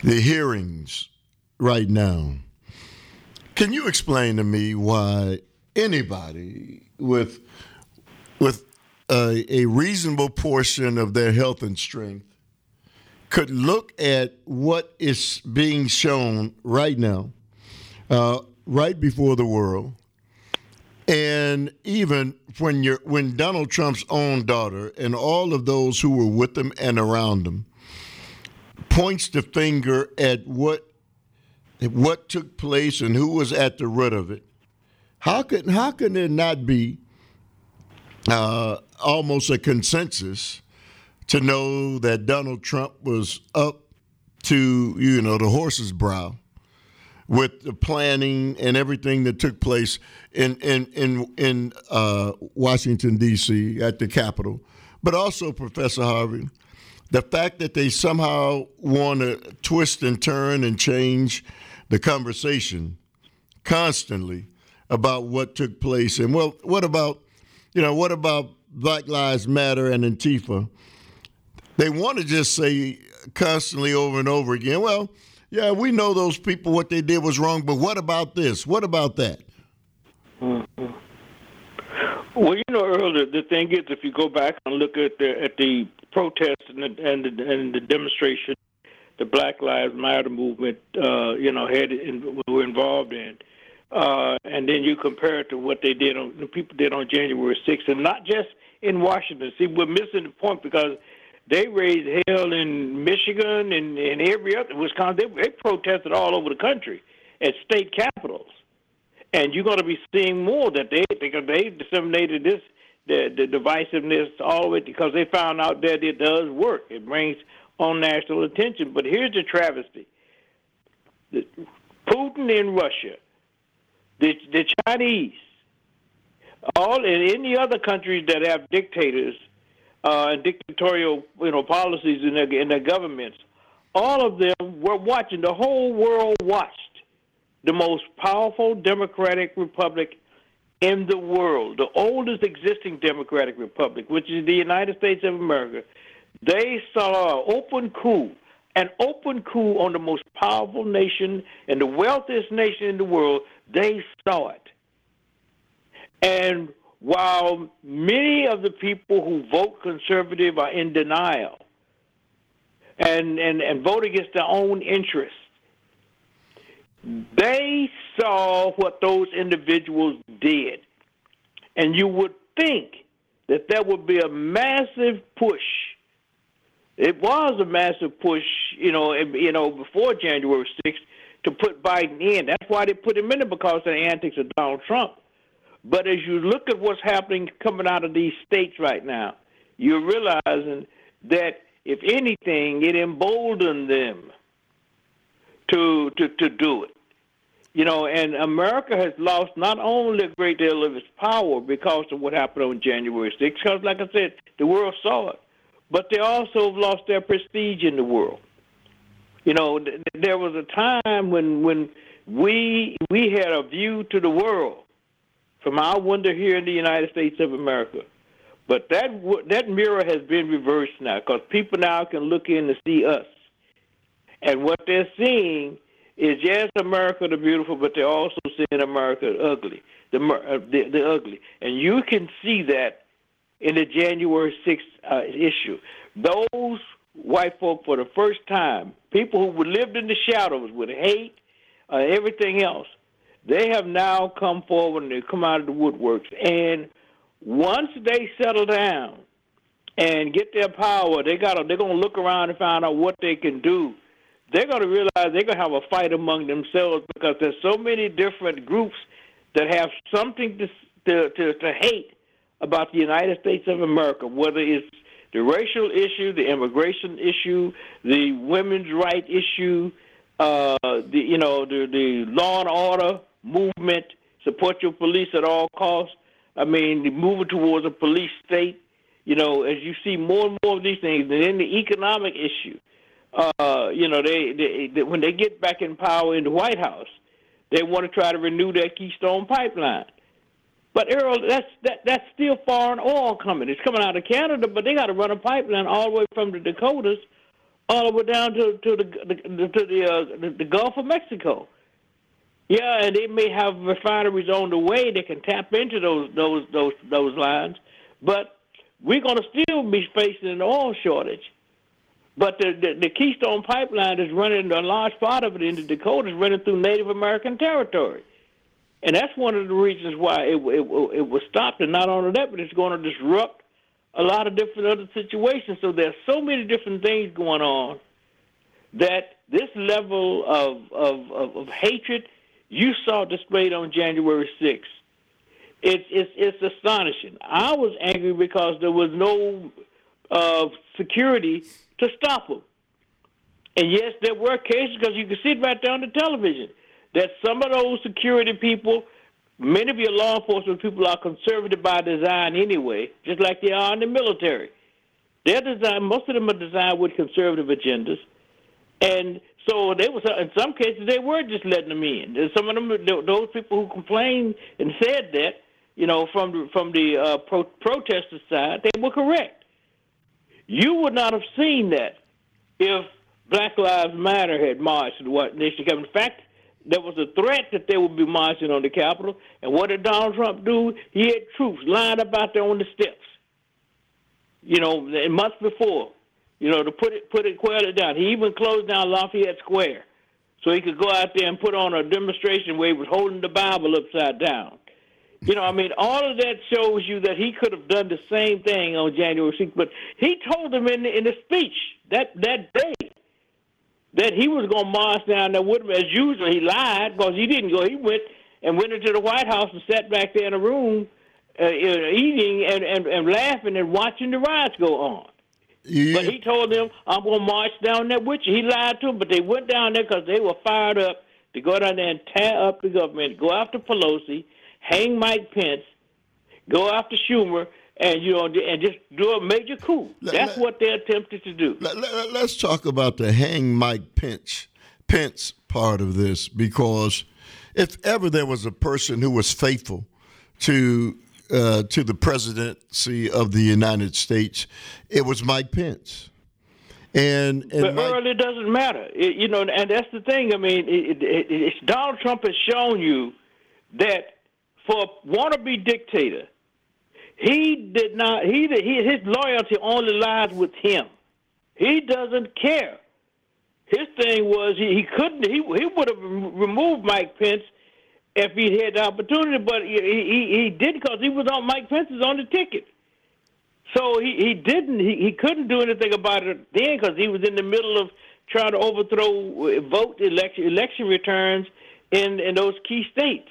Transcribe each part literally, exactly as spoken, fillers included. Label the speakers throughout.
Speaker 1: the hearings right now. Can you explain to me why anybody with with a, a reasonable portion of their health and strength could look at what is being shown right now, uh, right before the world, and even when you're when Donald Trump's own daughter and all of those who were with him and around him points the finger at what what took place and who was at the root of it, how could how can there not be uh, almost a consensus to know that Donald Trump was up to, you know, the horse's brow with the planning and everything that took place in in in in uh, Washington D C at the Capitol, but also, Professor Harvey, the fact that they somehow want to twist and turn and change the conversation constantly about what took place. And, well, what about, you know, what about Black Lives Matter and Antifa? They want to just say constantly over and over again, well, yeah, we know those people, what they did was wrong, but what about this? What about that?
Speaker 2: Mm-hmm. Well, you know, Earl, the, the thing is, if you go back and look at the at the protests and the, and the, and the demonstration, the Black Lives Matter movement, uh, you know, had in, were involved in, uh, and then you compare it to what they did on the people did on January sixth, and not just in Washington. See, we're missing the point because they raised hell in Michigan and, and every other Wisconsin. They, they protested all over the country at state capitals, and you're going to be seeing more that they because they disseminated this the, the divisiveness all the way because they found out that it does work. It brings on national attention. But here's the travesty: the, Putin in Russia, the the Chinese, all in any other countries that have dictators. Uh, and dictatorial, you know, policies in their, in their governments, all of them were watching. The whole world watched the most powerful democratic republic in the world, the oldest existing democratic republic, which is the United States of America. They saw an open coup, an open coup on the most powerful nation and the wealthiest nation in the world. They saw it. And while many of the people who vote conservative are in denial and, and, and vote against their own interests, they saw what those individuals did. And you would think that there would be a massive push. It was a massive push, you know, you know, before January sixth to put Biden in. That's why they put him in it, because of the antics of Donald Trump. But as you look at what's happening coming out of these states right now, you're realizing that, if anything, it emboldened them to to, to do it. You know, and America has lost not only a great deal of its power because of what happened on January sixth, because, like I said, the world saw it, but they also have lost their prestige in the world. You know, th- there was a time when when we we had a view to the world from our window here in the United States of America. But that that mirror has been reversed now, because people now can look in to see us. And what they're seeing is, yes, America the beautiful, but they're also seeing America the ugly, the, uh, the, the ugly. And you can see that in the January sixth uh, issue. Those white folk, for the first time, people who lived in the shadows with hate, uh, everything else, they have now come forward and they come out of the woodworks. And once they settle down and get their power, they got they're going to look around and find out what they can do. They're going to realize they're going to have a fight among themselves, because there's so many different groups that have something to to, to, to hate about the United States of America, whether it's the racial issue, the immigration issue, the women's right issue, uh, the you know the the law and order movement, support your police at all costs. I mean, moving towards a police state, you know, as you see more and more of these things. And then the economic issue, uh, you know, they, they, they when they get back in power in the White House, they want to try to renew that Keystone Pipeline. But, Errol, that's that, that's still foreign oil coming. It's coming out of Canada, but they got to run a pipeline all the way from the Dakotas all the way down to to the, the to the, uh, the the Gulf of Mexico. Yeah, and they may have refineries on the way that can tap into those those those those lines, but we're going to still be facing an oil shortage. But the, the the Keystone Pipeline is running, a large part of it in the Dakotas, running through Native American territory, and that's one of the reasons why it it, it was stopped. And not only that, but it's going to disrupt a lot of different other situations. So there's so many different things going on that this level of of, of, of hatred you saw displayed on January sixth. It's it's it's astonishing. I was angry because there was no uh, security to stop them. And yes, there were cases, because you can see it right there on the television, that some of those security people, many of your law enforcement people are conservative by design anyway, just like they are in the military. They're designed, most of them are designed with conservative agendas. And so they was, in some cases, they were just letting them in. And some of them, those people who complained and said that, you know, from the, from the uh, pro- protester side, they were correct. You would not have seen that if Black Lives Matter had marched in what nation. In fact, there was a threat that they would be marching on the Capitol. And what did Donald Trump do? He had troops lined up out there on the steps, you know, months before, you know, to put it, put it, quell it down. He even closed down Lafayette Square so he could go out there and put on a demonstration where he was holding the Bible upside down. You know, I mean, all of that shows you that he could have done the same thing on January sixth. But he told them in the, in the speech that, that day that he was going to march down there with him. As usual, he lied because he didn't go. He went and went into the White House and sat back there in a room uh, eating and, and, and laughing and watching the riots go on. Yeah. But he told them, I'm going to march down there with you. He lied to them, but they went down there because they were fired up to go down there and tear up the government, go after Pelosi, hang Mike Pence, go after Schumer, and you know, and just do a major coup. Let, That's let, what they attempted to do.
Speaker 1: Let, let, let's talk about the hang Mike Pence, Pence part of this, because if ever there was a person who was faithful to uh, to the presidency of the United States, it was Mike Pence. And, and
Speaker 2: but
Speaker 1: Mike,
Speaker 2: early it doesn't matter, it, you know, and that's the thing. I mean, it, it, it's Donald Trump has shown you that. For a wannabe dictator, he did not. He, he his loyalty only lies with him. He doesn't care. His thing was he, he couldn't. He he would have removed Mike Pence if he had the opportunity, but he he, he didn't because he was on Mike Pence's on the ticket. So he, he didn't. He, he couldn't do anything about it then because he was in the middle of trying to overthrow vote election election returns in in those key states.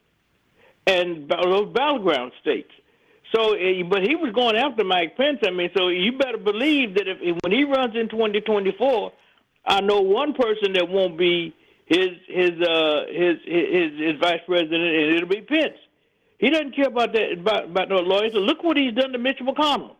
Speaker 2: And those battleground states. So, but he was going after Mike Pence. I mean, so you better believe that if, if when he runs in twenty twenty-four, I know one person that won't be his his uh, his, his his vice president, and it'll be Pence. He doesn't care about that about, about no lawyers. So look what he's done to Mitch McConnell.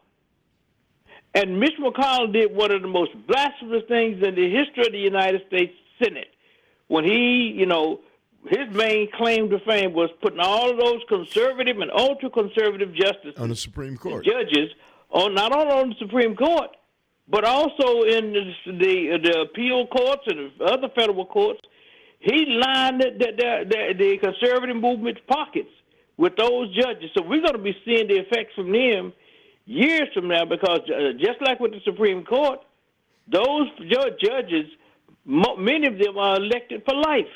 Speaker 2: And Mitch McConnell did one of the most blasphemous things in the history of the United States Senate when he, you know. His main claim to fame was putting all of those conservative and ultra-conservative justices
Speaker 1: on the Supreme Court,
Speaker 2: judges, on not only on the Supreme Court, but also in the the, the appeal courts and other federal courts. He lined the, the, the, the conservative movement's pockets with those judges. So we're going to be seeing the effects from them years from now because uh, just like with the Supreme Court, those judges, many of them are elected for life.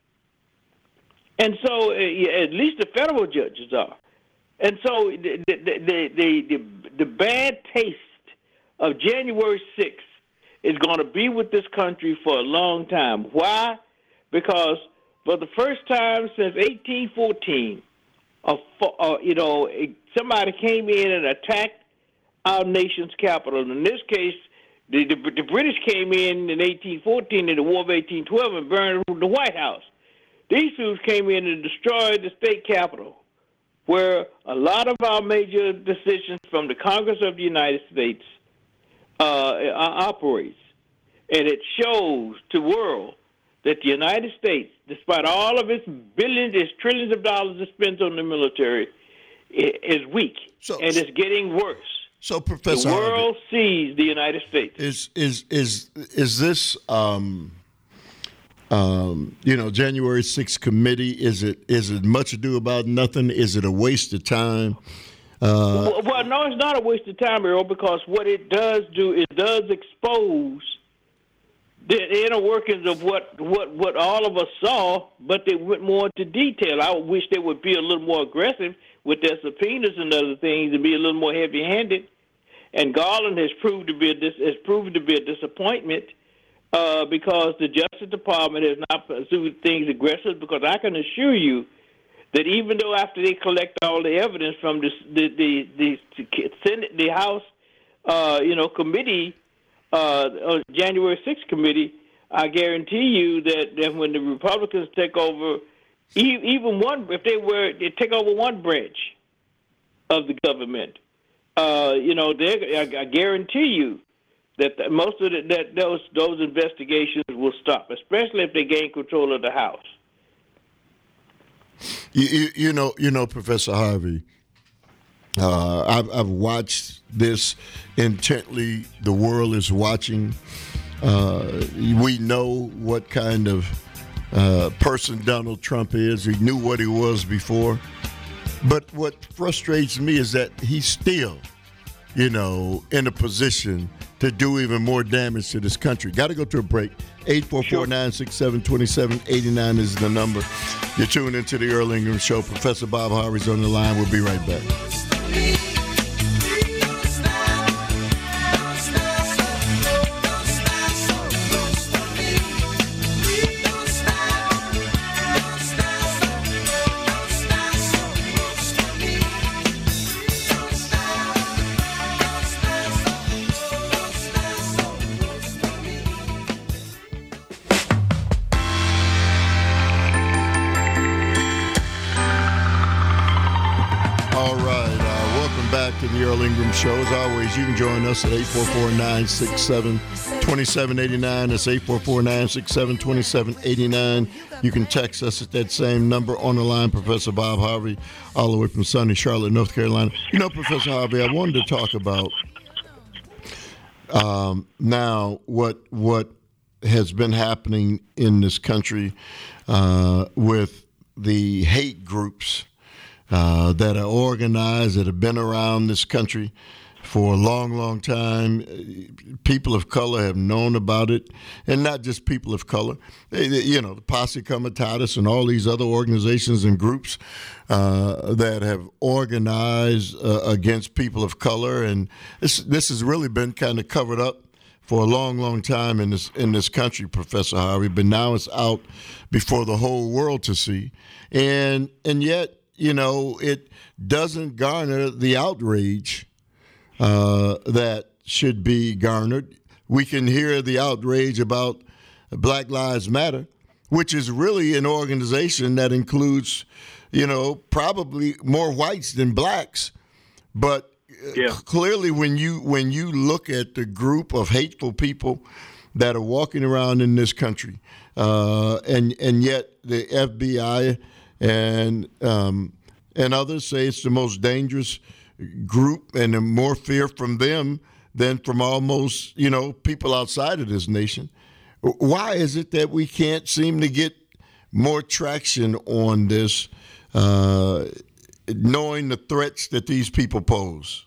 Speaker 2: And so, uh, at least the federal judges are. And so, the the the the, the, the bad taste of January sixth is going to be with this country for a long time. Why? Because for the first time since eighteen fourteen, a, uh, you know, somebody came in and attacked our nation's capital. In this case, the, the, the British came in in eighteen fourteen in the War of eighteen twelve and burned the White House. These fools came in and destroyed the state capitol, where a lot of our major decisions from the Congress of the United States uh, operates. And it shows to the world that the United States, despite all of its billions, its trillions of dollars it spends on the military, is weak,
Speaker 1: so,
Speaker 2: and it's getting worse.
Speaker 1: So,
Speaker 2: The
Speaker 1: Professor Harvey,
Speaker 2: world sees the United States.
Speaker 1: is is is is this um, um, you know January sixth committee? Is it is it much ado about nothing? Is it a waste of time? Uh,
Speaker 2: well, well, no, it's not a waste of time, Earl, because what it does do, it does expose the inner workings of what, what, what all of us saw, but they went more into detail. I wish they would be a little more aggressive with their subpoenas and other things and be a little more heavy-handed. And Garland has proved to be a dis- has proven to be a disappointment uh, because the Justice Department has not pursued things aggressive. Because I can assure you that even though after they collect all the evidence from the the the, the Senate, the House, uh, you know, committee, uh, uh, January sixth committee, I guarantee you that, that when the Republicans take over, e- even one, if they were they take over one branch of the government, uh, you know, they, I, I guarantee you that the, most of the, that those those investigations will stop, especially if they gain control of the House.
Speaker 1: you, you, you know, you know, Professor Harvey. Uh, I've, I've watched this intently. The world is watching. Uh, we know what kind of uh, person Donald Trump is. He knew what he was before. But what frustrates me is that he's still, you know, in a position to do even more damage to this country. Got to go to a break. eight four four, nine six seven, two seven eight nine is the number. You're tuned into the Earl Ingram Show. Professor Bob Harvey's on the line. We'll be right back. To the Earl Ingram Show. As always, you can join us at eight four four, nine six seven, two seven eight nine. That's eight four four, nine six seven, two seven eight nine. You can text us at that same number. On the line, Professor Bob Harvey, all the way from sunny Charlotte, North Carolina. You know, Professor Harvey, I wanted to talk about um, now what what has been happening in this country uh, with the hate groups Uh, that are organized, that have been around this country for a long, long time. People of color have known about it, and not just people of color. They, they, you know, the Posse Comitatus and all these other organizations and groups uh, that have organized uh, against people of color, and this this has really been kind of covered up for a long, long time in this in this country, Professor Harvey. But now it's out before the whole world to see, and and yet, you know, it doesn't garner the outrage uh, that should be garnered. We can hear the outrage about Black Lives Matter, which is really an organization that includes, you know, probably more whites than blacks. But
Speaker 2: yeah.
Speaker 1: clearly, when you when you look at the group of hateful people that are walking around in this country, uh, and and yet the F B I and um, and others say it's the most dangerous group, and more fear from them than from almost, you know, people outside of this nation. Why is it that we can't seem to get more traction on this, uh, knowing the threats that these people pose?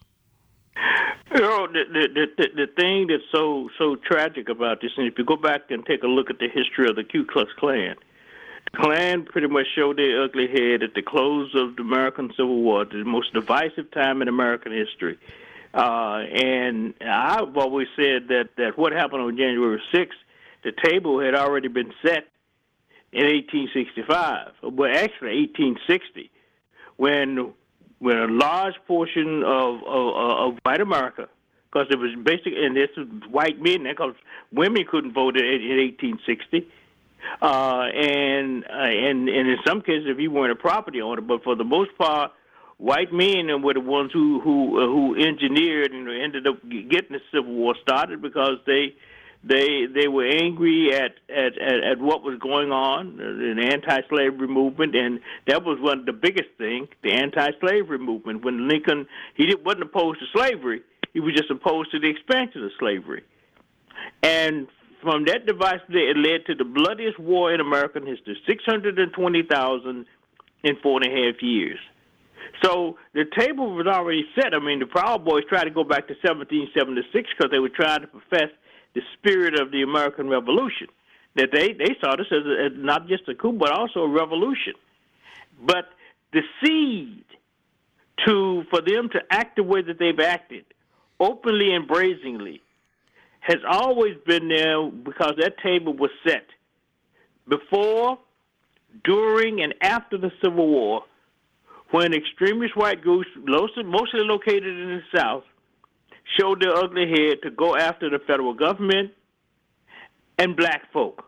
Speaker 2: You know, the, the, the, the thing that's so so tragic about this, and if you go back and take a look at the history of the Ku Klux Klan, Klan pretty much showed their ugly head at the close of the American Civil War, the most divisive time in American history. Uh, and I've always said that, that what happened on January sixth, the table had already been set in eighteen sixty-five, well, actually eighteen sixty, when when a large portion of, of, of white America, because it was basically, and this was white men, because women couldn't vote in, in eighteen sixty, Uh, and, uh, and and in some cases, if you weren't a property owner, but for the most part, white men were the ones who who uh, who engineered and ended up getting the Civil War started, because they they they were angry at at, at, at what was going on, an anti-slavery movement, and that was one of the biggest things, the anti-slavery movement. When Lincoln, he didn't, wasn't opposed to slavery, He was just opposed to the expansion of slavery. And from that device, it led to the bloodiest war in American history, six hundred twenty thousand in four and a half years. So the table was already set. I mean, the Proud Boys tried to go back to seventeen seventy-six because they were trying to profess the spirit of the American Revolution, that they, they saw this as, a, as not just a coup, but also a revolution. But the seed to for them to act the way that they've acted, openly and brazenly, has always been there because that table was set before, during, and after the Civil War, when extremist white groups, mostly located in the South, showed their ugly head to go after the federal government and black folk,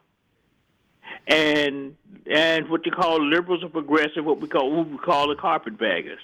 Speaker 2: and and what you call liberals or progressive, what we call what we call the carpetbaggers,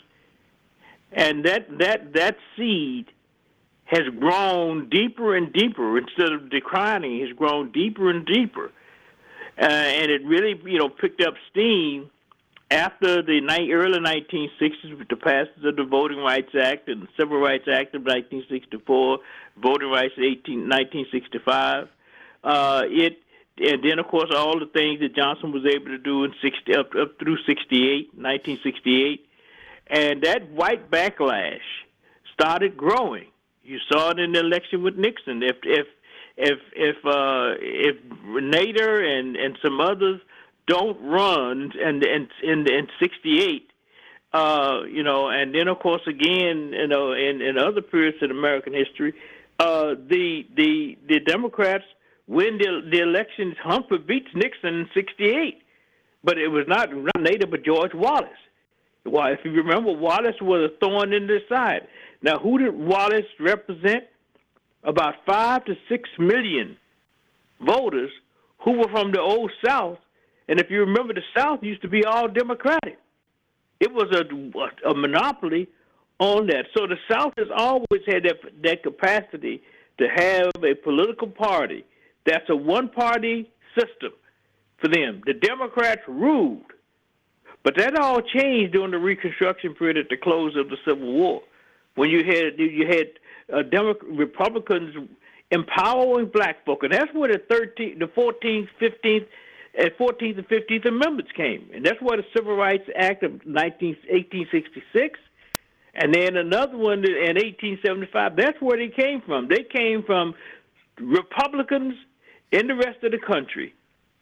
Speaker 2: and that that that seed has grown deeper and deeper instead of declining. Has grown deeper and deeper, uh, and it really you know picked up steam after the ni- early nineteen sixties with the passage of the Voting Rights Act and the Civil Rights Act of nineteen sixty-four, Voting Rights Act nineteen sixty-five. Uh, it and then of course all the things that Johnson was able to do in sixty up up through sixty-eight, nineteen sixty-eight, and that white backlash started growing. You saw it in the election with Nixon. If if if if uh, if Nader and and some others don't run and and in in sixty-eight, uh, you know, and then of course again, you know, in, in other periods in American history, uh, the the the Democrats win the the elections. Humphrey beats Nixon in sixty-eight, but it was not not Nader but George Wallace. Well, if you remember, Wallace was a thorn in their side. Now, who did Wallace represent? About five to six million voters who were from the old South. And if you remember, the South used to be all Democratic. It was a, a monopoly on that. So the South has always had that, that capacity to have a political party that's a one-party system for them. The Democrats ruled. But that all changed during the Reconstruction period at the close of the Civil War, when you had you had uh, Democrat, Republicans empowering black folk, and that's where the thirteenth, the fourteenth, fifteenth, and fourteenth and fifteenth Amendments came, and that's where the Civil Rights Act of eighteen sixty-six, and then another one in eighteen seventy-five. That's where they came from. They came from Republicans in the rest of the country,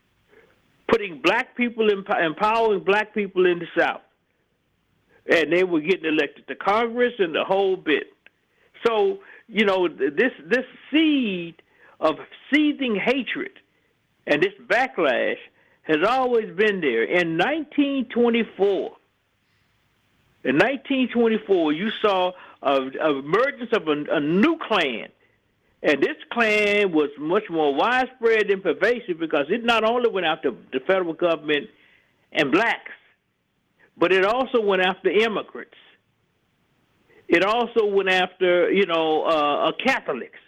Speaker 2: putting black people, in, empowering black people in the South. And they were getting elected to Congress and the whole bit. So, you know, this this seed of seething hatred and this backlash has always been there. In nineteen twenty-four, in nineteen twenty-four, you saw an emergence of a, a new Klan. And this Klan was much more widespread and pervasive because it not only went after the federal government and blacks, but it also went after immigrants. It also went after, you know, uh, uh, Catholics.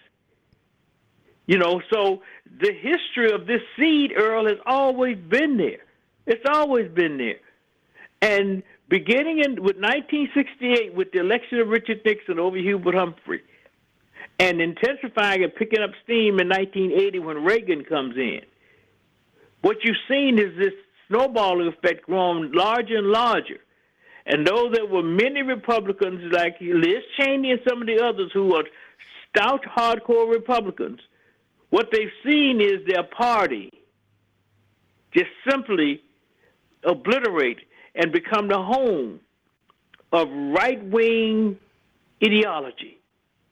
Speaker 2: You know, so the history of this seed, Earl, has always been there. It's always been there. And beginning in with nineteen sixty-eight, with the election of Richard Nixon over Hubert Humphrey, and intensifying and picking up steam in nineteen eighty when Reagan comes in, what you've seen is this snowballing effect growing larger and larger. And though there were many Republicans like Liz Cheney and some of the others who are stout, hardcore Republicans, what they've seen is their party just simply obliterate and become the home of right-wing ideology.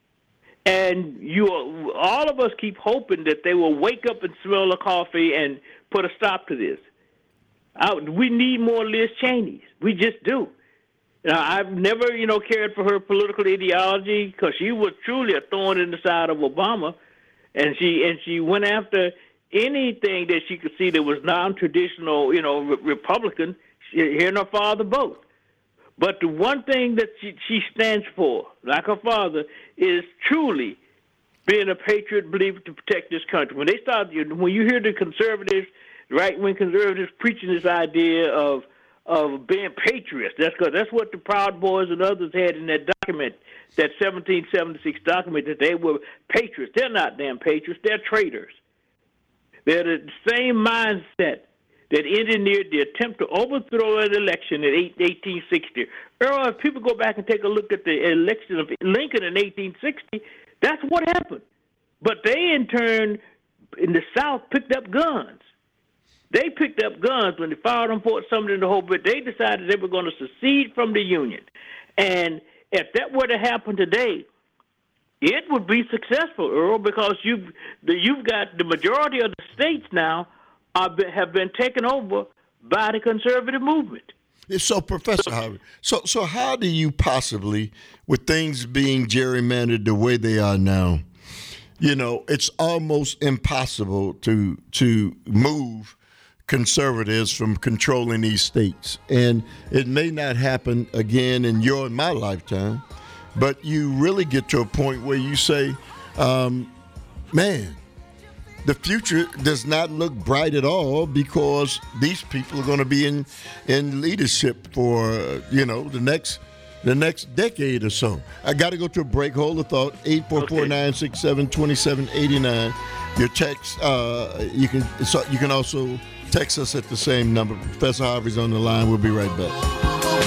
Speaker 2: And you, all of us keep hoping that they will wake up and smell the coffee and put a stop to this. I, we need more Liz Cheneys. We just do. Now, I've never, you know, cared for her political ideology because she was truly a thorn in the side of Obama, and she and she went after anything that she could see that was non-traditional, you know, re- Republican. She, her and her father both. But the one thing that she, she stands for, like her father, is truly being a patriot, believing to protect this country. When they start, when you hear the conservatives, right-wing conservatives preaching this idea of of being patriots, that's because that's what the Proud Boys and others had in that document that seventeen seventy-six document that they were patriots. They're not damn patriots. They're traitors. They're the same mindset that engineered the attempt to overthrow an election in eighteen sixty. Earl, if people go back and take a look at the election of Lincoln in eighteen sixty, that's what happened. But they, in turn, in the South, picked up guns. They picked up guns when they fired on Fort Sumter and the whole bit. They decided they were going to secede from the Union. And if that were to happen today, it would be successful, Earl, because you've, the, you've got the majority of the states now are, have been taken over by the conservative movement.
Speaker 1: So, Professor Harvey, so so how do you possibly, with things being gerrymandered the way they are now, you know, it's almost impossible to to move conservatives from controlling these states. And it may not happen again in your and my lifetime, but you really get to a point where you say, um, man, the future does not look bright at all because these people are going to be in in leadership for, uh, you know, the next the next decade or so. I got to go to a break. Hold the thought. eight four four, nine six seven, two seven eight nine. Your text, uh, you can so you can also text us at the same number. Professor Harvey's on the line. We'll be right back.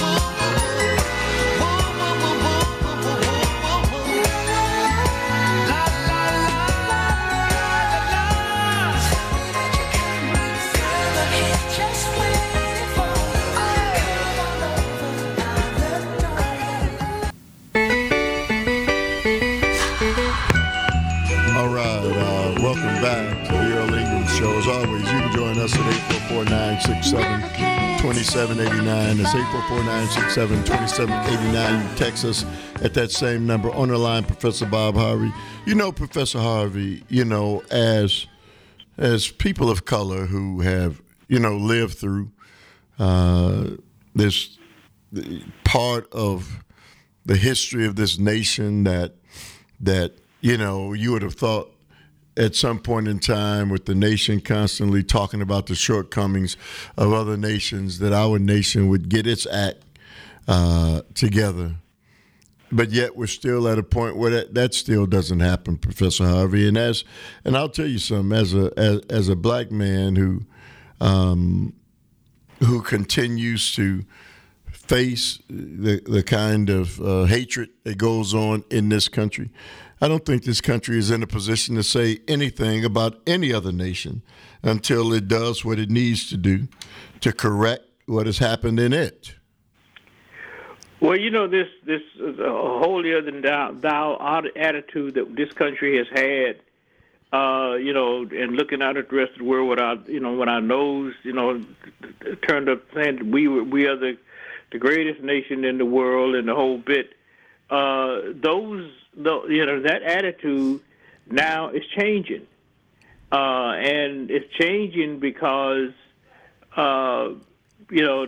Speaker 1: As always, you can join us at eight four four, nine six seven, two seven eight nine. That's eight four four, nine six seven, two seven eight nine. You can text us at that same number. On the line, Professor Bob Harvey. You know, Professor Harvey, you know, as as people of color who have, you know, lived through uh, this part of the history of this nation that, that you know, you would have thought at some point in time, with the nation constantly talking about the shortcomings of other nations, that our nation would get its act uh, together. But yet we're still at a point where that, that still doesn't happen, Professor Harvey. And as and I'll tell you something, as a as, as a black man who um, who continues to face the the kind of uh, hatred that goes on in this country, I don't think this country is in a position to say anything about any other nation until it does what it needs to do to correct what has happened in it.
Speaker 2: Well, you know, this this is a holier than thou, thou attitude that this country has had, uh, you know, and looking out at the rest of the world with our, you know, with our nose, you know, turned up, saying that we we are the the greatest nation in the world and the whole bit. Uh, those, the, you know, that attitude now is changing, uh, and it's changing because, uh, you know,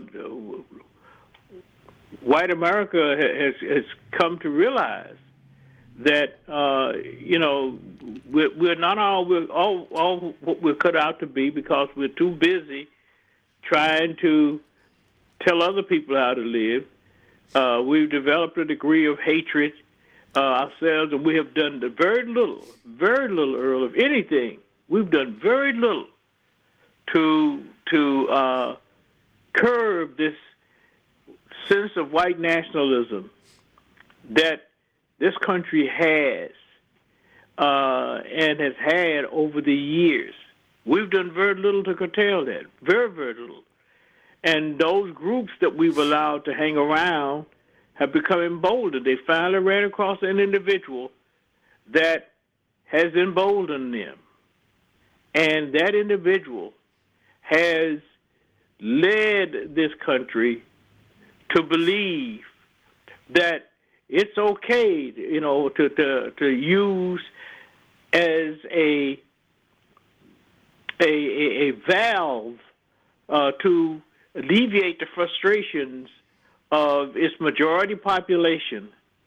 Speaker 2: white America has has come to realize that, uh, you know, we're, we're not all we're all all what we're cut out to be because we're too busy trying to tell other people how to live. Uh, we've developed a degree of hatred uh, ourselves, and we have done very little, very little, Earl, of anything. We've done very little to to uh, curb this sense of white nationalism that this country has uh, and has had over the years. We've done very little to curtail that, very, very little. And those groups that we've allowed to hang around have become emboldened. They finally ran across an individual that has emboldened them. And that individual has led this country to believe that it's okay, you know, to, to, to use as a, a, a valve uh, to alleviate the frustrations of its majority population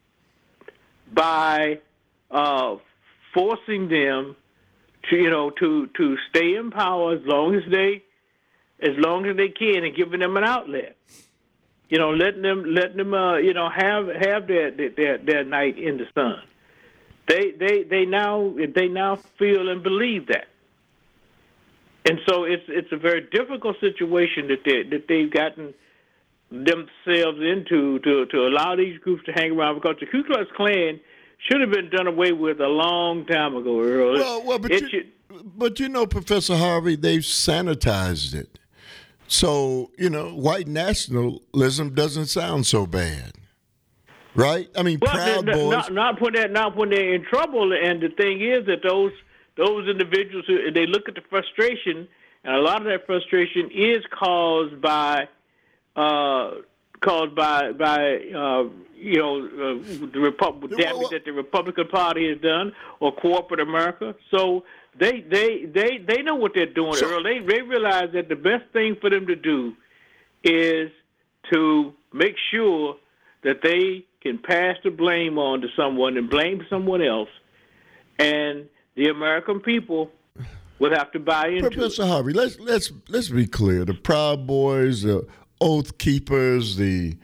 Speaker 2: by uh, forcing them to, you know, to, to stay in power as long as they, as long as they can, and giving them an outlet. You know, letting them letting them uh, you know have have their, their their night in the sun. They they they now they now feel and believe that. And so it's it's a very difficult situation that they that they've gotten themselves into to to allow these groups to hang around, because the Ku Klux Klan should have been done away with a long time ago, Earl.
Speaker 1: Well, well, but you,
Speaker 2: should,
Speaker 1: but you know, Professor Harvey, they've sanitized it, so you know, white nationalism doesn't sound so bad, right? I mean,
Speaker 2: well,
Speaker 1: Proud
Speaker 2: not,
Speaker 1: Boys.
Speaker 2: Not, not when they're not when they're in trouble, and the thing is that those. Those individuals, who, they look at the frustration, and a lot of that frustration is caused by, uh, caused by, by uh, you know, uh, the Repub- damage that the Republican Party has done, or corporate America. So they, they, they, they know what they're doing, so, Earl. They, they realize that the best thing for them to do is to make sure that they can pass the blame on to someone and blame someone else, and the American people would have to buy into
Speaker 1: Professor
Speaker 2: it.
Speaker 1: Harvey, let's let's let's be clear. The Proud Boys, the Oath Keepers, the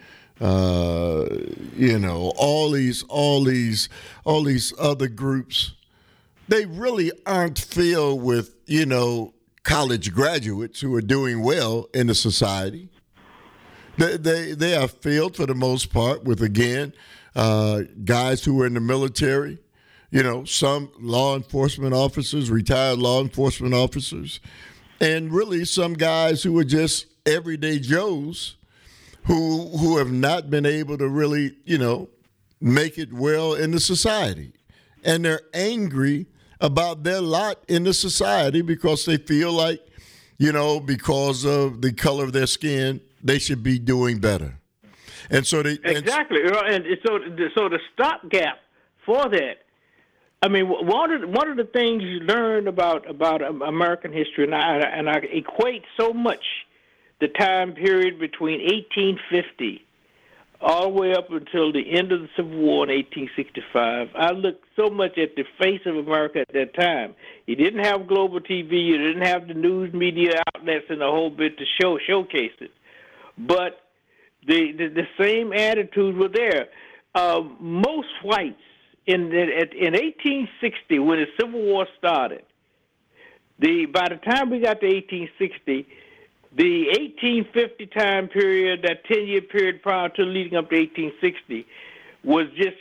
Speaker 1: uh, you know all these all these all these other groups, they really aren't filled with you know college graduates who are doing well in the society. They they they are filled for the most part with again uh, guys who are in the military. You know, some law enforcement officers, retired law enforcement officers, and really some guys who are just everyday Joes who who have not been able to really, you know, make it well in the society. And they're angry about their lot in the society because they feel like, you know, because of the color of their skin, they should be doing better. And so they
Speaker 2: exactly, and, and so so the stopgap for that. I mean, one of the, one of the things you learn about about American history, and I and I equate so much the time period between eighteen fifty all the way up until the end of the Civil War in eighteen sixty-five. I looked so much at the face of America at that time. You didn't have global T V, you didn't have the news media outlets and the whole bit to show showcase it, but the the, the same attitudes were there. Uh, most whites. In in eighteen sixty, when the Civil War started, the by the time we got to eighteen sixty, the eighteen fifty time period, that ten-year period prior to leading up to eighteen sixty, was just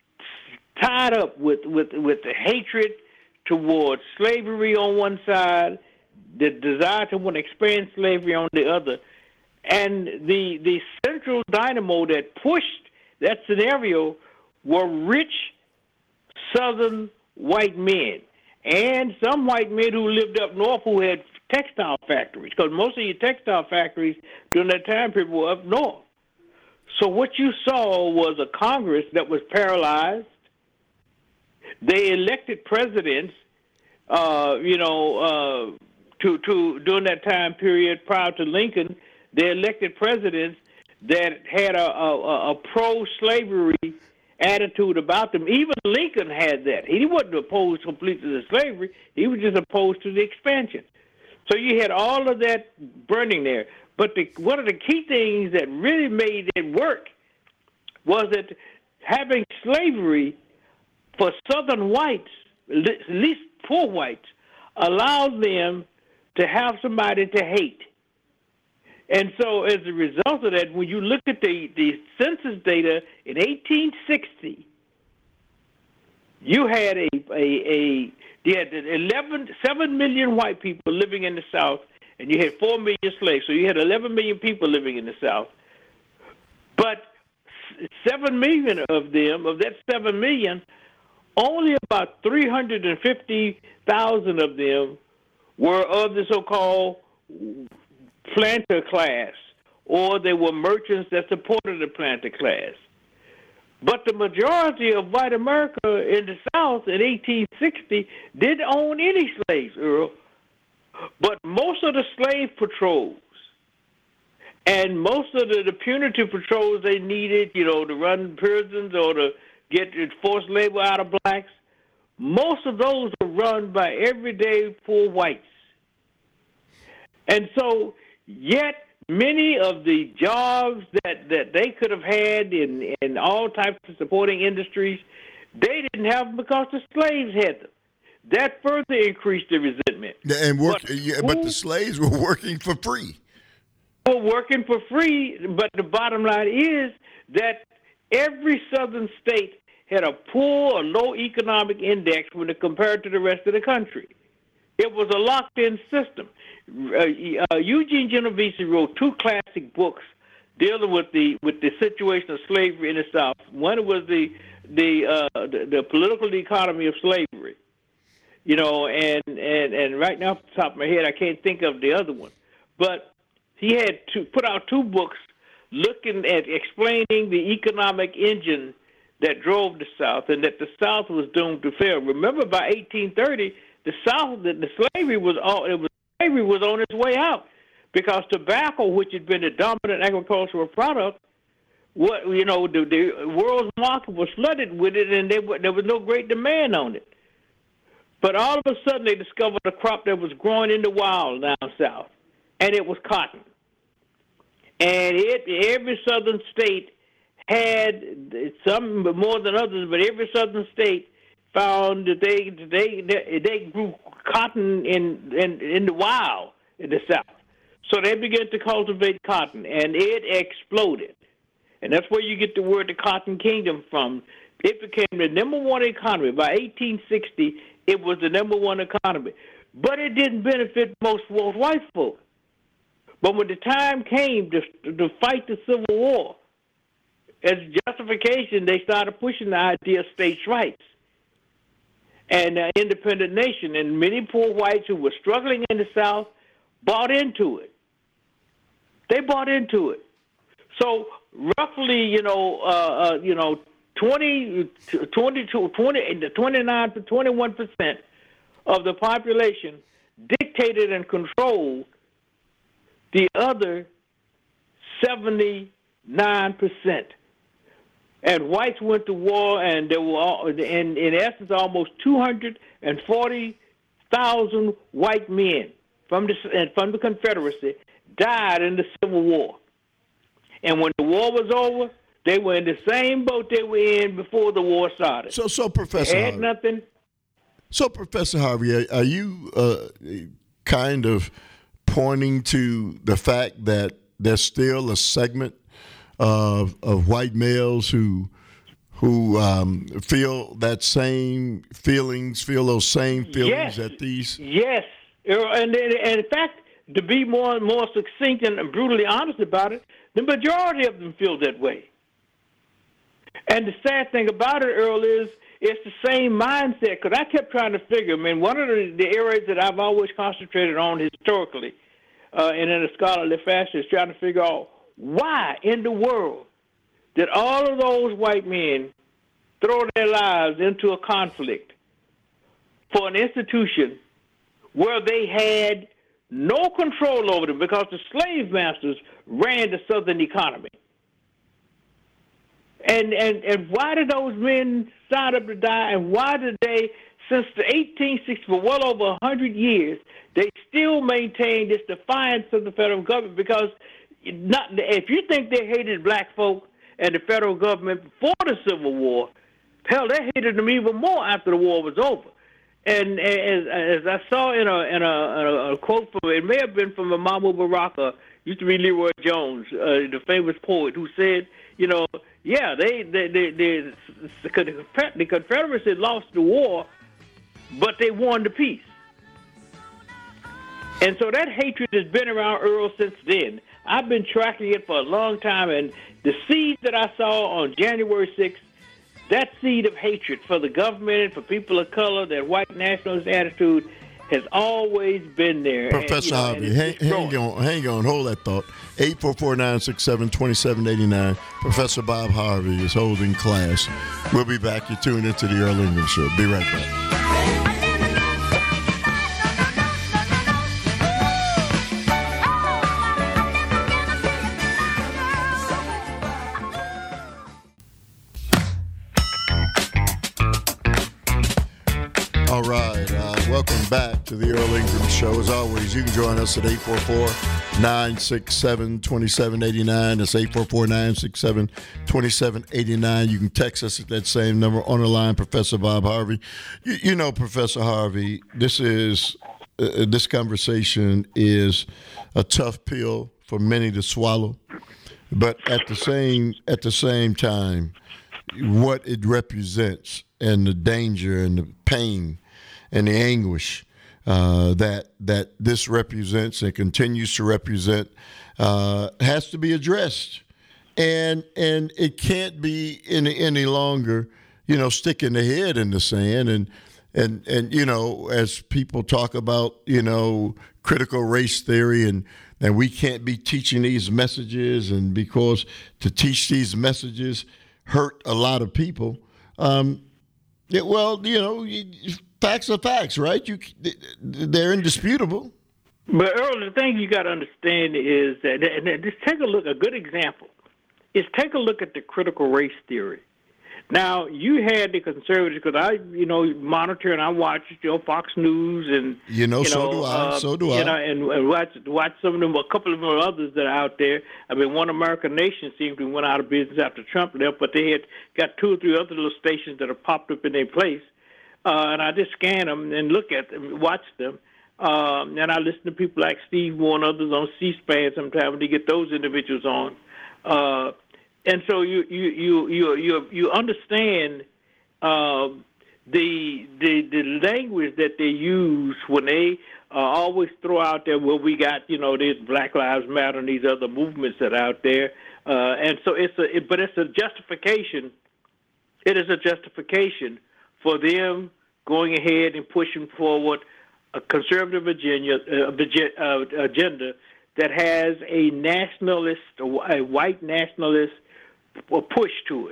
Speaker 2: tied up with, with, with the hatred towards slavery on one side, the desire to want to expand slavery on the other, and the the central dynamo that pushed that scenario were rich Southern white men, and some white men who lived up north who had textile factories, because most of your textile factories during that time period were up north. So what you saw was a Congress that was paralyzed. They elected presidents, uh, you know, uh, to to during that time period prior to Lincoln. They elected presidents that had a, a, a pro-slavery attitude about them. Even Lincoln had that. He wasn't opposed completely to slavery. He was just opposed to the expansion. So you had all of that burning there. But the, one of the key things that really made it work was that having slavery for Southern whites, at least poor whites, allowed them to have somebody to hate. And so as a result of that, when you look at the, the census data in eighteen sixty, you had a, a, a you had eleven, seven million white people living in the South, and you had four million slaves. So you had eleven million people living in the South. But seven million of them, of that seven million, only about three hundred fifty thousand of them were of the so-called planter class, or they were merchants that supported the planter class. But the majority of white America in the South in eighteen sixty didn't own any slaves, Earl. But most of the slave patrols and most of the, the punitive patrols they needed, you know, to run prisons or to get forced labor out of blacks, most of those were run by everyday poor whites. And so, yet, many of the jobs that, that they could have had in, in all types of supporting industries, they didn't have them because the slaves had them. That further increased the resentment.
Speaker 1: And work,
Speaker 2: but,
Speaker 1: yeah, but the slaves were working for free.
Speaker 2: Were working for free, but the bottom line is that every southern state had a poor or low economic index when it compared to the rest of the country. It was a locked-in system. Uh, uh, Eugene Genovese wrote two classic books dealing with the with the situation of slavery in the South. One was the the uh, the, the political economy of slavery, you know, and, and and right now off the top of my head I can't think of the other one, but he had to put out two books looking at explaining the economic engine that drove the South, and that the South was doomed to fail. Remember, by eighteen thirty, the South, the, the slavery was all it was. Slavery was on its way out because tobacco, which had been the dominant agricultural product, what you know, the, the world's market was flooded with it, and they, there was no great demand on it. But all of a sudden, they discovered a crop that was growing in the wild down south, and it was cotton. And it every southern state had some more than others, but every southern state found that they they they, they grew cotton in, in in the wild in the South. So they began to cultivate cotton, and it exploded. And that's where you get the word the Cotton Kingdom from. It became the number one economy. By eighteen sixty, it was the number one economy. But it didn't benefit most, most white folk. But when the time came to, to fight the Civil War, as justification, they started pushing the idea of states' rights and uh, independent nation. And many poor whites who were struggling in the South bought into it. They bought into it. So roughly, you know, uh, uh, you know, twenty, twenty-two, twenty, twenty-nine to twenty-one percent of the population dictated and controlled the other seventy-nine percent. And whites went to war, and there were, all, in, in essence, almost two hundred forty thousand white men from the from the Confederacy died in the Civil War. And when the war was over, they were in the same boat they were in before the war started.
Speaker 1: So, so Professor
Speaker 2: they had
Speaker 1: Harvey,
Speaker 2: nothing.
Speaker 1: So, Professor Harvey, are, are you uh, kind of pointing to the fact that there's still a segment of of white males who who um, feel that same feelings, feel those same feelings
Speaker 2: Yes.
Speaker 1: at these?
Speaker 2: Yes, and, and in fact, to be more more succinct and brutally honest about it, the majority of them feel that way. And the sad thing about it, Earl, is it's the same mindset. Because I kept trying to figure. I mean, one of the, the areas that I've always concentrated on historically, uh, and in a scholarly fashion, is trying to figure out why in the world did all of those white men throw their lives into a conflict for an institution where they had no control over them because the slave masters ran the Southern economy. And, and and why did those men sign up to die? And why did they, since the eighteen sixties, for well over one hundred years, they still maintain this defiance of the federal government? Because not, if you think they hated black folk and the federal government before the Civil War, hell, they hated them even more after the war was over. And as, as I saw in a in a, in a quote from, it may have been from Mahmoud Baraka, used to be Leroy Jones, uh, the famous poet, who said, you know, yeah, they, they, they, they the Confederacy lost the war, but they won the peace. And so that hatred has been around Earl since then. I've been tracking it for a long time, and the seed that I saw on January sixth, that seed of hatred for the government and for people of color, that white nationalist attitude, has always been there.
Speaker 1: Professor
Speaker 2: and, you know,
Speaker 1: Harvey, hang, hang on, hang on, hold that thought. eight four four, nine six seven, two seven eight nine. Professor Bob Harvey is holding class. We'll be back. You're tuned into the Earl Ingram Show. Be right back. All right, uh, welcome back to the Earl Ingram Show. As always, you can join us at eight four four, nine six seven, two seven eight nine. That's eight four four, nine six seven, two seven eight nine. You can text us at that same number. On the line, Professor Bob Harvey. You, you know, Professor Harvey, this is uh, this conversation is a tough pill for many to swallow, but at the same at the same time, what it represents and the danger and the pain and the anguish uh, that that this represents and continues to represent uh, has to be addressed, and and it can't be any any longer, you know, sticking the head in the sand and and and you know, as people talk about, you know, critical race theory and and we can't be teaching these messages, and because to teach these messages hurt a lot of people. Um, it, well, you know. You, Facts are facts, right? You, they're indisputable.
Speaker 2: But Earl, the thing you got to understand is that, and just take a look. A good example is take a look at the critical race theory. Now, you had the conservatives, because I, you know, monitor and I watch, you know, Fox News and
Speaker 1: you know,
Speaker 2: you
Speaker 1: so
Speaker 2: know,
Speaker 1: do I.
Speaker 2: Uh,
Speaker 1: so do
Speaker 2: you
Speaker 1: I.
Speaker 2: Know, and, and watch watch some of them, a couple of them others that are out there. I mean, One American Nation seemed to went out of business after Trump left, but they had got two or three other little stations that have popped up in their place. Uh, and I just scan them and look at them, watch them. Um, and I listen to people like Steve Moore and others on C-SPAN sometimes to get those individuals on. Uh, and so you you you you you, you understand uh, the the the language that they use when they uh, always throw out there. Well, we got, you know, this Black Lives Matter and these other movements that are out there. Uh, and so it's a it, but it's a justification. It is a justification for them going ahead and pushing forward a conservative agenda, uh, agenda that has a nationalist, a white nationalist push to it.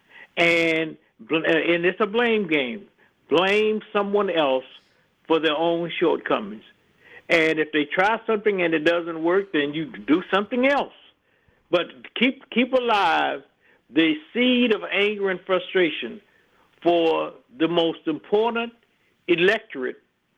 Speaker 2: And, and it's a blame game. Blame someone else for their own shortcomings. And if they try something and it doesn't work, then you do something else. But keep keep alive the seed of anger and frustration for the most important electorate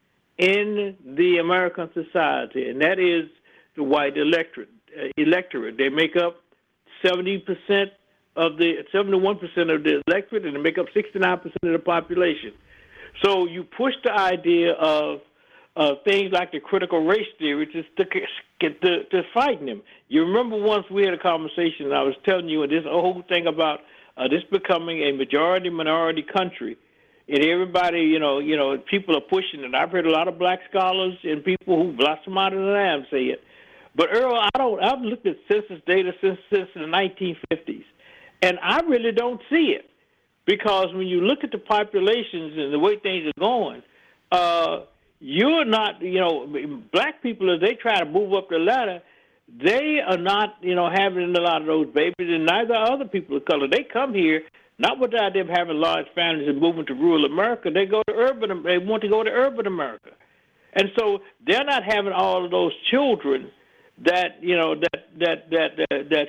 Speaker 2: in the American society, and that is the white electorate. Uh, electorate. They make up seventy percent of the seventy-one percent of the electorate, and they make up sixty-nine percent of the population. So you push the idea of uh, things like the critical race theory to to, to to fighting them. You remember once we had a conversation, and I was telling you this whole thing about Uh, this becoming a majority-minority country, and everybody, you know, you know, people are pushing it. I've heard a lot of black scholars and people who blossom out of the lamb say it. But Earl, I don't. I've looked at census data since since the nineteen fifties, and I really don't see it, because when you look at the populations and the way things are going, uh, you're not, you know, black people, as they try to move up the ladder, they are not, you know, having a lot of those babies, and neither are other people of color. They come here not with the idea of having large families and moving to rural America. They go to urban. They want to go to urban America, and so they're not having all of those children that, you know, that that that that, that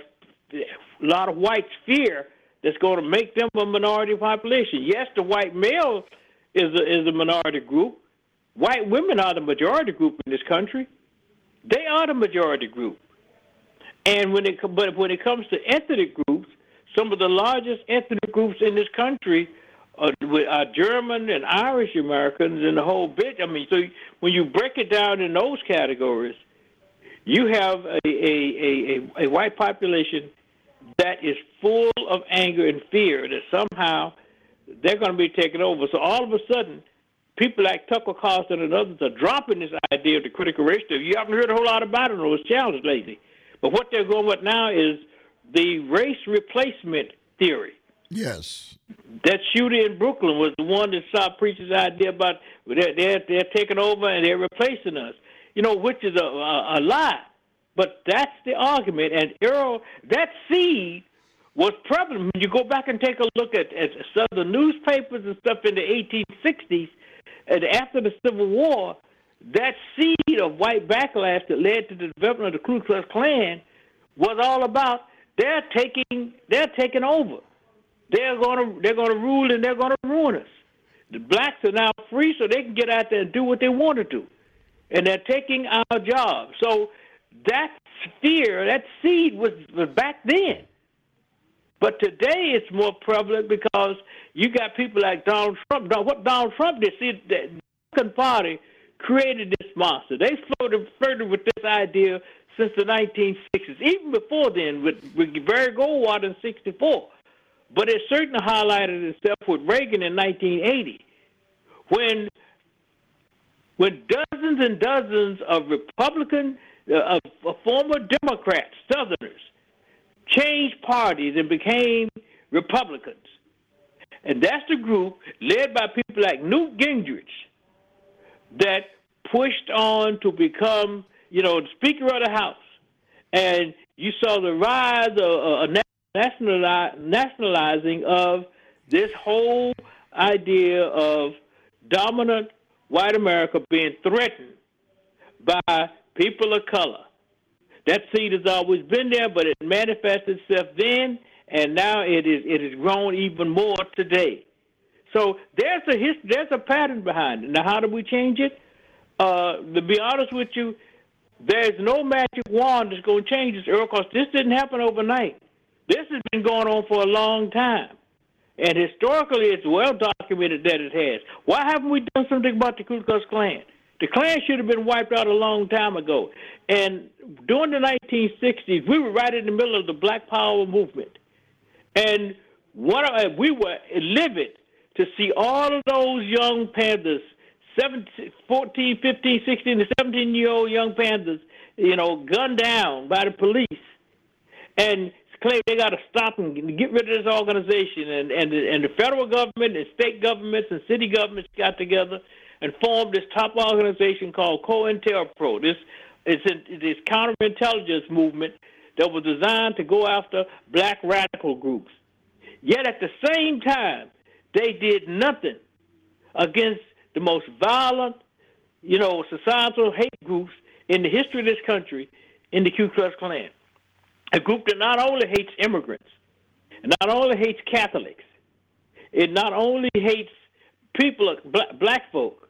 Speaker 2: a lot of whites fear that's going to make them a minority population. Yes, the white male is a, is a minority group. White women are the majority group in this country. They are the majority group. And when it but when it comes to ethnic groups, some of the largest ethnic groups in this country are, are German and Irish Americans and the whole bit. I mean, so when you break it down in those categories, you have a a, a, a white population that is full of anger and fear that somehow they're going to be taken over. So all of a sudden, people like Tucker Carlson and others are dropping this idea of the critical race theory. You haven't heard a whole lot about it on those channels lately. But what they're going with now is the race replacement theory.
Speaker 1: Yes.
Speaker 2: That shooter in Brooklyn was the one that saw preachers' idea about they're, they're, they're taking over and they're replacing us, you know, which is a, a, a lie. But that's the argument. And Earl, that seed was prevalent. When you go back and take a look at, at Southern newspapers and stuff in the eighteen sixties, and after the Civil War, that seed of white backlash that led to the development of the Ku Klux Klan was all about they're taking they're taking over. They're going to they're going to rule and they're going to ruin us. The blacks are now free so they can get out there and do what they want to do. And they're taking our jobs. So that fear, that seed was, was back then. But today it's more prevalent because you got people like Donald Trump. What Donald Trump did, see, the Republican Party created this monster. They flirted, flirted with this idea since the nineteen sixties, even before then with, with Barry Goldwater in sixty-four. But it certainly highlighted itself with Reagan in nineteen eighty, when when dozens and dozens of Republican, uh, of former Democrats, Southerners, changed parties and became Republicans. And that's the group led by people like Newt Gingrich that pushed on to become, you know, the Speaker of the House. And you saw the rise of uh, nationali- nationalizing of this whole idea of dominant white America being threatened by people of color. That seed has always been there, but it manifested itself then, and now it is it has grown even more today. So there's a hist- there's a pattern behind it. Now, how do we change it? Uh, to be honest with you, there's no magic wand that's going to change this, Earl, because this didn't happen overnight. This has been going on for a long time. And historically, it's well documented that it has. Why haven't we done something about the Ku Klux Klan? The Klan should have been wiped out a long time ago. And during the nineteen sixties, we were right in the middle of the Black Power movement. And what we were livid to see all of those young Panthers, seventeen, fourteen, fifteen, sixteen, and seventeen-year-old young Panthers, you know, gunned down by the police. And claim they got to stop and get rid of this organization. And, and, the, and the federal government and state governments and city governments got together and formed this top organization called COINTELPRO. This is this counterintelligence movement that was designed to go after black radical groups. Yet at the same time, they did nothing against the most violent, you know, societal hate groups in the history of this country, in the Ku Klux Klan. A group that not only hates immigrants, not only hates Catholics, it not only hates people, black, black folk,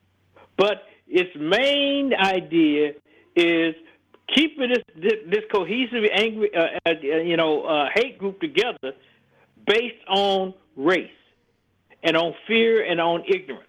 Speaker 2: but its main idea is keeping this this, this cohesive, angry, uh, uh, you know, uh, hate group together based on race and on fear and on ignorance.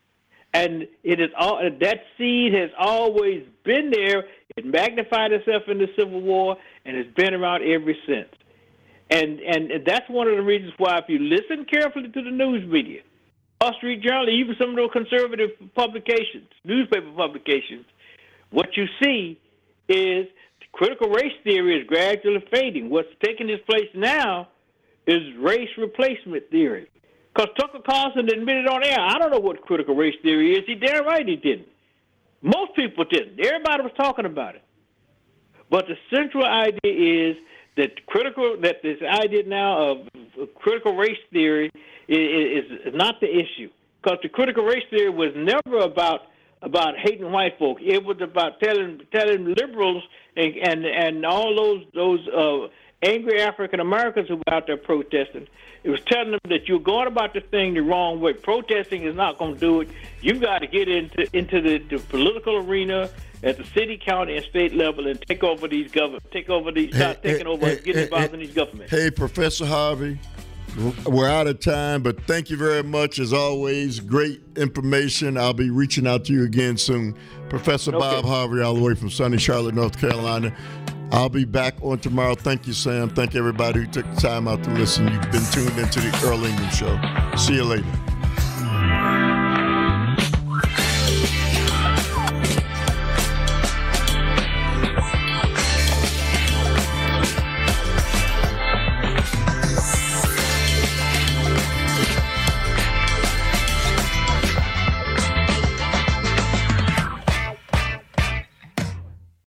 Speaker 2: And it is all that seed has always been there. It magnified itself in the Civil War, and it's been around ever since. And and that's one of the reasons why, if you listen carefully to the news media, Wall Street Journal, even some of those conservative publications, newspaper publications, what you see is critical race theory is gradually fading. What's taking its place now is race replacement theory. Because Tucker Carlson admitted on air, I don't know what critical race theory is. He damn right he didn't. Most people didn't. Everybody was talking about it. But the central idea is that critical that this idea now of critical race theory is, is not the issue. Because the critical race theory was never about about hating white folk. It was about telling telling liberals and and, and all those those uh, angry African Americans who were out there protesting. It was telling them that you're going about this thing the wrong way. Protesting is not going to do it. You've got to get into into the, the political arena at the city, county, and state level and take over these government, take over these, start hey, taking hey, over, hey, get hey, involved hey, in these governments.
Speaker 1: Hey, Professor Harvey, we're out of time, but thank you very much as always. Great information. I'll be reaching out to you again soon. Professor okay. Bob Harvey, all the way from sunny Charlotte, North Carolina. I'll be back on tomorrow. Thank you, Sam. Thank everybody who took the time out to listen. You've been tuned into the Earl Ingram Show. See you later.